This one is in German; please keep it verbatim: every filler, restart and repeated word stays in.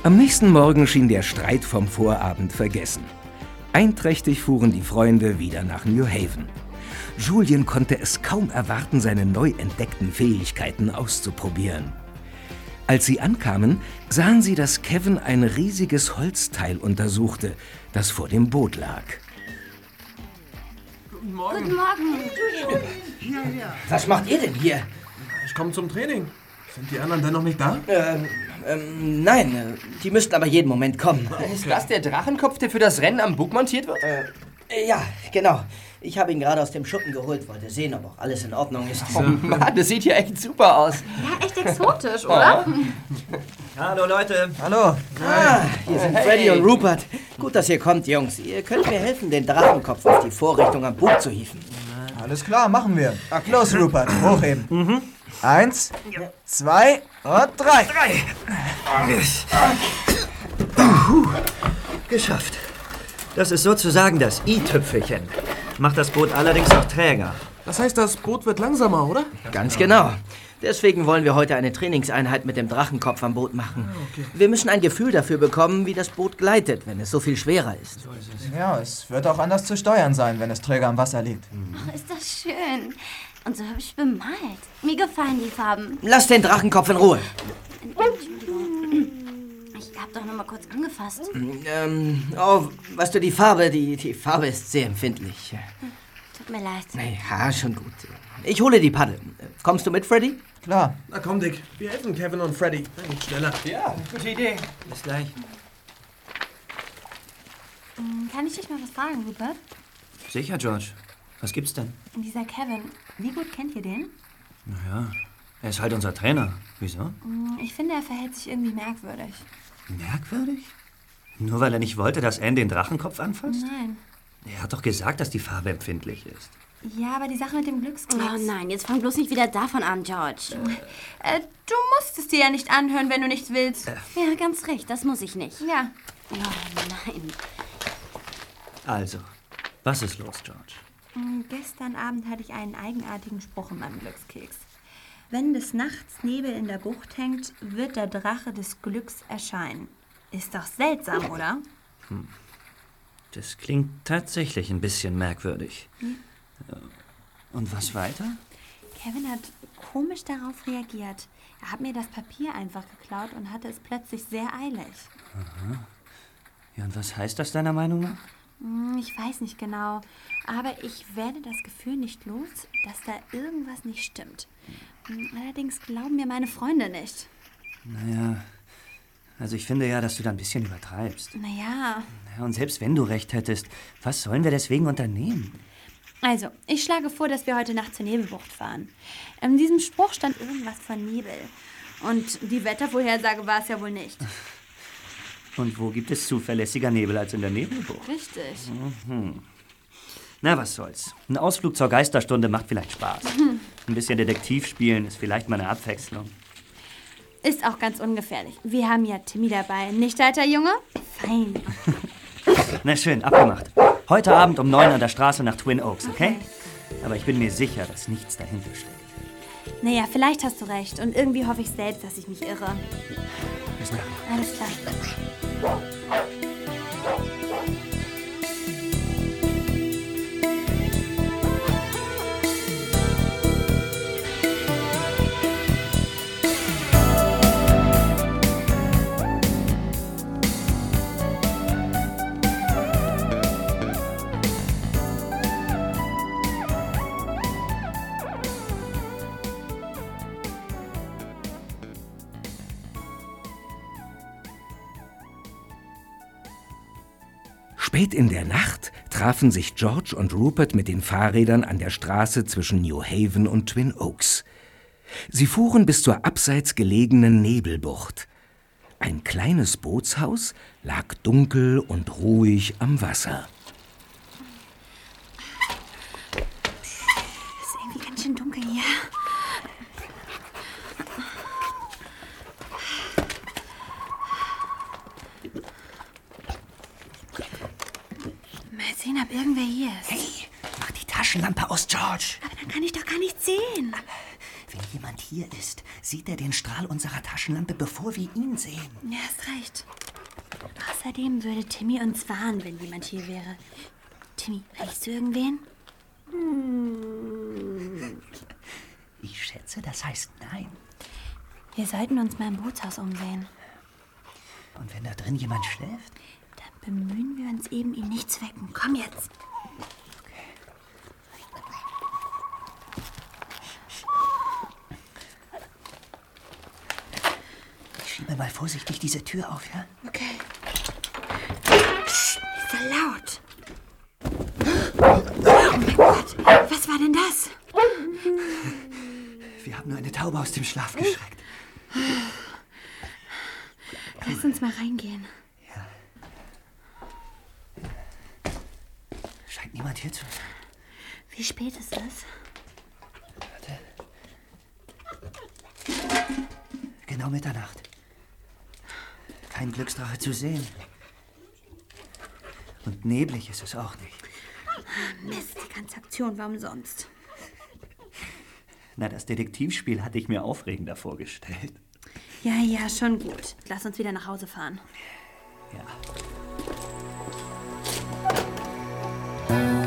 Am nächsten Morgen schien der Streit vom Vorabend vergessen. Einträchtig fuhren die Freunde wieder nach New Haven. Julien konnte es kaum erwarten, seine neu entdeckten Fähigkeiten auszuprobieren. Als sie ankamen, sahen sie, dass Kevin ein riesiges Holzteil untersuchte, das vor dem Boot lag. Guten Morgen. Guten Morgen. Hier, hier. Was macht ihr denn hier? Ich komme zum Training. Sind die anderen denn noch nicht da? Ähm, ähm, nein, äh, die müssten aber jeden Moment kommen. Okay. Ist das der Drachenkopf, der für das Rennen am Bug montiert wird? Äh, ja, genau. Ich habe ihn gerade aus dem Schuppen geholt, wollte sehen, ob auch alles in Ordnung ist. Oh Mann, das sieht ja echt super aus. Ja, echt exotisch, oder? Hallo Leute. Hallo. Ah, hier sind Freddy und Rupert. Gut, dass ihr kommt, Jungs. Ihr könnt mir helfen, den Drachenkopf auf die Vorrichtung am Bug zu hieven. Alles klar, machen wir. Los, Rupert, hochheben. Mhm. Eins, zwei und drei. Drei. Puh, geschafft. Das ist sozusagen das i-Tüpfelchen. Macht das Boot allerdings auch träger. Das heißt, das Boot wird langsamer, oder? Ganz genau. Deswegen wollen wir heute eine Trainingseinheit mit dem Drachenkopf am Boot machen. Ah, okay. Wir müssen ein Gefühl dafür bekommen, wie das Boot gleitet, wenn es so viel schwerer ist. So ist es. Ja, es wird auch anders zu steuern sein, wenn es träger am Wasser liegt. Ach, ist das schön. Und so hübsch bemalt. Mir gefallen die Farben. Lass den Drachenkopf in Ruhe. Entschuldigung. Ich hab doch noch mal kurz angefasst. Ähm, oh, weißt du, die Farbe, die, die Farbe ist sehr empfindlich. Tut mir leid. Ja, schon gut. Ich hole die Paddel. Kommst du mit, Freddy? Klar. Na komm, Dick. Wir helfen Kevin und Freddy. Dann geht's schneller. Ja, gute Idee. Bis gleich. Kann ich dich mal was fragen, Rupert? Sicher, George. Was gibt's denn? Dieser Kevin, wie gut kennt ihr den? Naja, er ist halt unser Trainer. Wieso? Ich finde, er verhält sich irgendwie merkwürdig. Merkwürdig? Nur weil er nicht wollte, dass Anne den Drachenkopf anfasst? Nein. Er hat doch gesagt, dass die Farbe empfindlich ist. Ja, aber die Sache mit dem Glückskeks. Oh nein, jetzt fang bloß nicht wieder davon an, George. Äh, du musst es dir ja nicht anhören, wenn du nichts willst. Ja, ganz recht, das muss ich nicht. Ja. Oh nein. Also, was ist los, George? Gestern Abend hatte ich einen eigenartigen Spruch in meinem Glückskeks. Wenn des Nachts Nebel in der Bucht hängt, wird der Drache des Glücks erscheinen. Ist doch seltsam, oder? Hm. Das klingt tatsächlich ein bisschen merkwürdig. Hm. Und was weiter? Kevin hat komisch darauf reagiert. Er hat mir das Papier einfach geklaut und hatte es plötzlich sehr eilig. Aha. Ja, und was heißt das deiner Meinung nach? Ich weiß nicht genau, aber ich werde das Gefühl nicht los, dass da irgendwas nicht stimmt. Allerdings glauben mir meine Freunde nicht. Naja, also ich finde ja, dass du da ein bisschen übertreibst. Naja. Ja, und selbst wenn du recht hättest, was sollen wir deswegen unternehmen? Also, ich schlage vor, dass wir heute Nacht zur Nebelbucht fahren. In diesem Spruch stand irgendwas von Nebel. Und die Wettervorhersage war es ja wohl nicht. Und wo gibt es zuverlässiger Nebel als in der Nebelbucht? Richtig. Mhm. Na, was soll's. Ein Ausflug zur Geisterstunde macht vielleicht Spaß. Mhm. Ein bisschen Detektiv spielen ist vielleicht mal eine Abwechslung. Ist auch ganz ungefährlich. Wir haben ja Timmy dabei. Nicht, alter Junge? Fein. Na schön, abgemacht. Heute Abend um neun an der Straße nach Twin Oaks, okay? okay? Aber ich bin mir sicher, dass nichts dahinter steckt. Naja, vielleicht hast du recht. Und irgendwie hoffe ich selbst, dass ich mich irre. Bis nachher. Alles klar. Spät in der Nacht trafen sich George und Rupert mit den Fahrrädern an der Straße zwischen New Haven und Twin Oaks. Sie fuhren bis zur abseits gelegenen Nebelbucht. Ein kleines Bootshaus lag dunkel und ruhig am Wasser. Ist irgendwie ganz schön dunkel hier. Mal sehen, ob irgendwer hier ist. Hey, mach die Taschenlampe aus, George. Aber dann kann ich doch gar nichts sehen. Wenn jemand hier ist, sieht er den Strahl unserer Taschenlampe, bevor wir ihn sehen. Ja, hast recht. Außerdem würde Timmy uns warnen, wenn jemand hier wäre. Timmy, riechst du irgendwen? Ich schätze, das heißt nein. Wir sollten uns mal im Bootshaus umsehen. Und wenn da drin jemand schläft? Dann bemühen wir uns eben, ihn nicht zu wecken. Komm jetzt. Ich schiebe mal vorsichtig diese Tür auf, ja? Okay. Psst, ist so laut. Oh mein Gott, was war denn das? Wir haben nur eine Taube aus dem Schlaf geschreckt. Lass uns mal reingehen. Ja. Scheint niemand hier zu sein. Wie spät ist es? Warte. Genau Mitternacht. Kein Glücksdrache zu sehen. Und neblig ist es auch nicht. Mist, die ganze Aktion war umsonst. Na, das Detektivspiel hatte ich mir aufregender vorgestellt. Ja, ja, schon gut. Lass uns wieder nach Hause fahren. Ja.